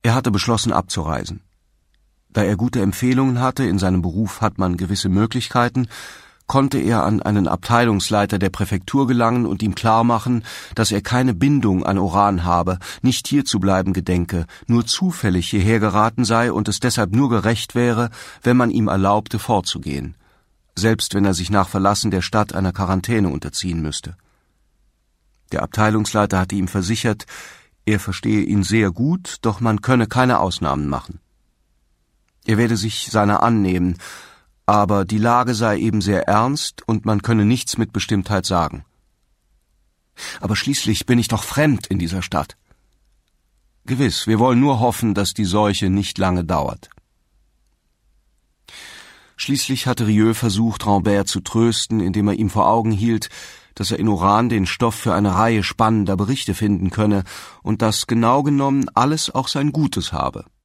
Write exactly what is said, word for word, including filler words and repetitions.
Er hatte beschlossen, abzureisen. Da er gute Empfehlungen hatte, in seinem Beruf hat man gewisse Möglichkeiten, konnte er an einen Abteilungsleiter der Präfektur gelangen und ihm klarmachen, dass er keine Bindung an Oran habe, nicht hier zu bleiben gedenke, nur zufällig hierher geraten sei und es deshalb nur gerecht wäre, wenn man ihm erlaubte, fortzugehen, selbst wenn er sich nach Verlassen der Stadt einer Quarantäne unterziehen müsste. Der Abteilungsleiter hatte ihm versichert, er verstehe ihn sehr gut, doch man könne keine Ausnahmen machen. Er werde sich seiner annehmen, aber die Lage sei eben sehr ernst und man könne nichts mit Bestimmtheit sagen. Aber schließlich bin ich doch fremd in dieser Stadt. Gewiss, wir wollen nur hoffen, dass die Seuche nicht lange dauert. Schließlich hatte Rieu versucht, Rambert zu trösten, indem er ihm vor Augen hielt, dass er in Oran den Stoff für eine Reihe spannender Berichte finden könne und dass genau genommen alles auch sein Gutes habe.